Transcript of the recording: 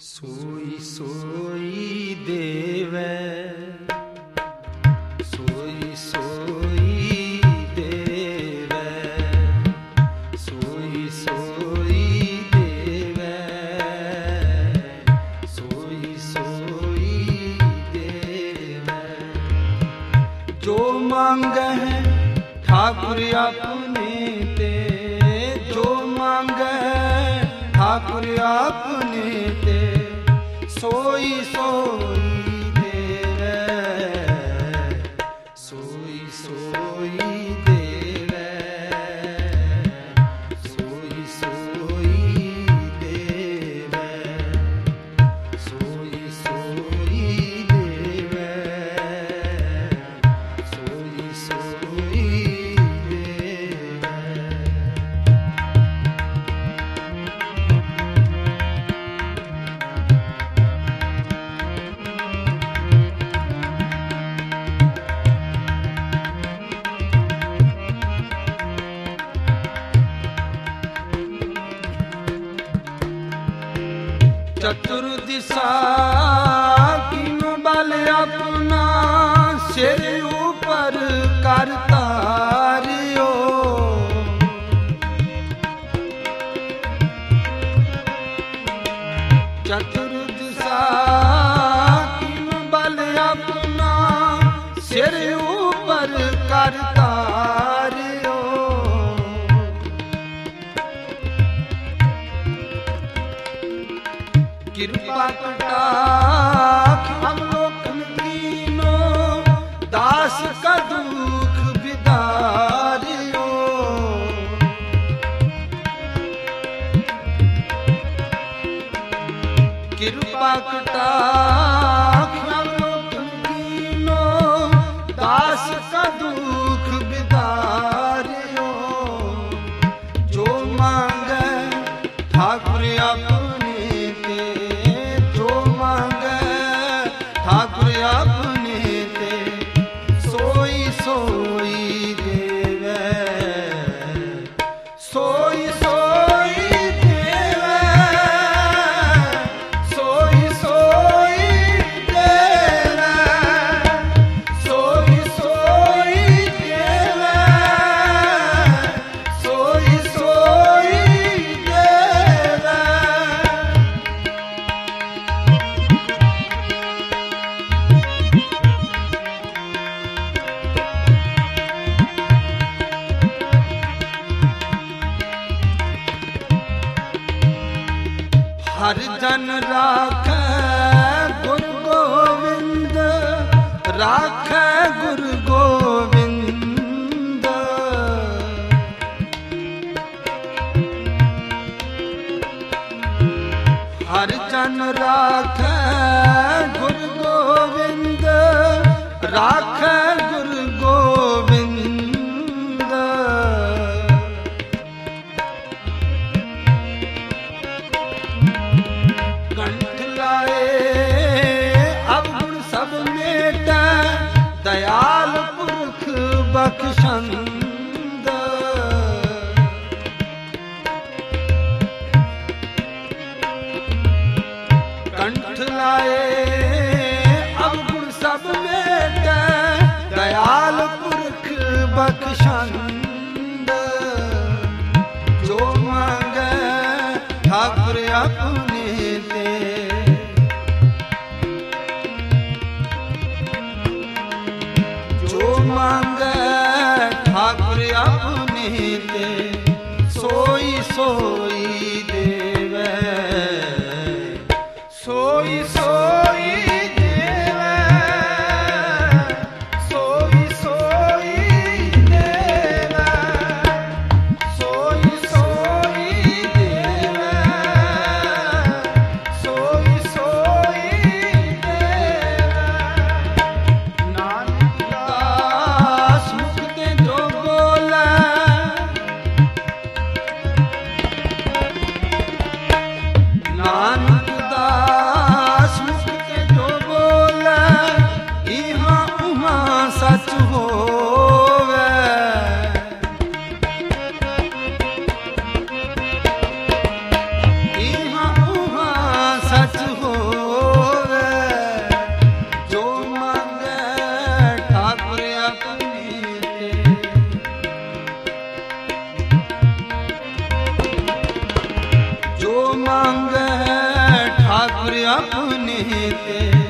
सोई सोई देवै, सोई सोई देवै, सोई सोई देवै, सोई सोई देवै। जो मांगै ठाकुर अपने ते, जो मांगै ठाकुर अपने ते, सोई सोई देवै, सोई सोई देवै, सोई सोई देवै, सोई सोई देवै, सोई सोई देवै। चतुर्दिशा कीनो बल अपना, सिर ऊपर करता रियो। चतुर्दिशा कीनो बल अपना, सिर ऊपर करता रियो। कृपा कटाक्ष अवलोकन कीनो, दास का दुख बिदारियो। कृपा कटाक्ष अवलोकन कीनो, दास का दुख बिदारियो। जो मांगे ठाकुर अपने ते, जो मांगे ठाकुर अपने ते, सोई सोई देवै, सोई सोई देवै, सोई सोई देवै, सोई सोई देवै, सोई सोई देवै। हर जन राखै गुरु गोविंद, राखै गुरु गोविंद। हर जन राखै गुरु गोविंद, राखै गुरु गोविंद। कंठ लाए अवगुण सब मेटै, दयाल पुरख बख्शंद। कंठ लाए अवगुण सब मेटै, दयाल पुरख बख्शंद। जो मांगै ठाकुर अपने ते, जो मांगै ठाकुर अपने ते, सोई सोई देवै, सोई सोई देवै, सोई सोई देवै, सोई सोई देवै, सोई सोई देवै। नानक दास मुख ते जो बोलै, मांगे ठाकुर अपने ते।